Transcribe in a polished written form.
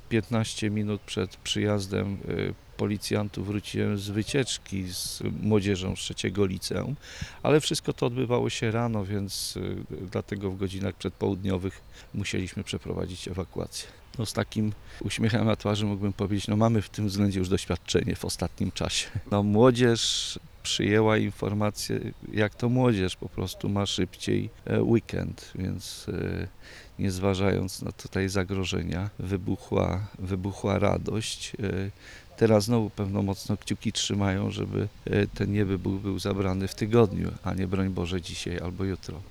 15 minut przed przyjazdem policjantów wróciłem z wycieczki z młodzieżą z 3. liceum, ale wszystko to odbywało się rano, więc dlatego w godzinach przedpołudniowych musieliśmy przeprowadzić ewakuację. No, z takim uśmiechem na twarzy mógłbym powiedzieć, no mamy w tym względzie już doświadczenie w ostatnim czasie. No, młodzież przyjęła informację, jak to młodzież po prostu ma szybciej weekend, więc nie zważając na tutaj zagrożenia, wybuchła radość. Teraz znowu pewno mocno kciuki trzymają, żeby ten niewybuch był zabrany w tygodniu, a nie broń Boże dzisiaj albo jutro.